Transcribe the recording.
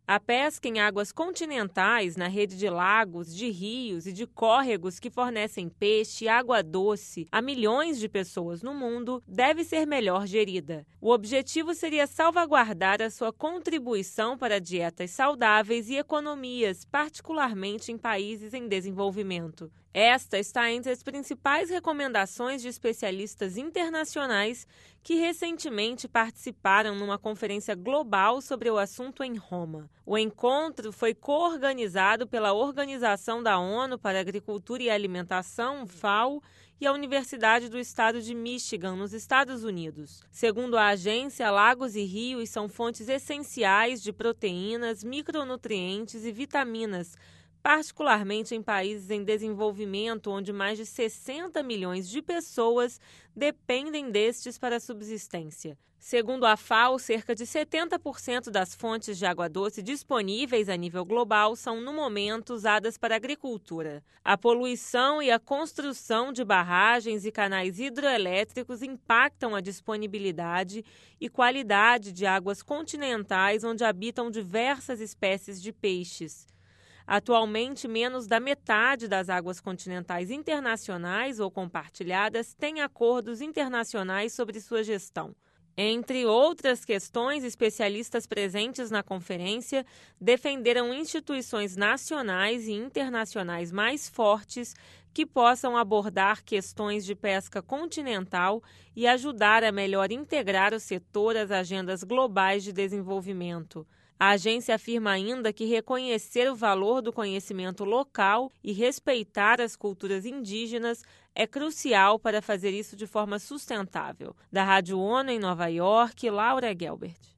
A pesca em águas continentais, na rede de lagos, de rios e de córregos que fornecem peixe e água doce a milhões de pessoas no mundo, deve ser melhor gerida. O objetivo seria salvaguardar a sua contribuição para dietas saudáveis e economias, particularmente em países em desenvolvimento. Esta está entre as principais recomendações de especialistas internacionais que recentemente participaram numa conferência global sobre o assunto em Roma. O encontro foi coorganizado pela Organização da ONU para a Agricultura e Alimentação, FAO, e a Universidade do Estado de Michigan, nos Estados Unidos. Segundo a agência, lagos e rios são fontes essenciais de proteínas, micronutrientes e vitaminas, particularmente em países em desenvolvimento, onde mais de 60 milhões de pessoas dependem destes para a subsistência. Segundo a FAO, cerca de 70% das fontes de água doce disponíveis a nível global são, no momento, usadas para a agricultura. A poluição e a construção de barragens e canais hidroelétricos impactam a disponibilidade e qualidade de águas continentais, onde habitam diversas espécies de peixes. Atualmente, menos da metade das águas continentais internacionais ou compartilhadas têm acordos internacionais sobre sua gestão. Entre outras questões, especialistas presentes na conferência defenderam instituições nacionais e internacionais mais fortes que possam abordar questões de pesca continental e ajudar a melhor integrar o setor às agendas globais de desenvolvimento. A agência afirma ainda que reconhecer o valor do conhecimento local e respeitar as culturas indígenas é crucial para fazer isso de forma sustentável. Da Rádio ONU em Nova York, Laura Gelbert.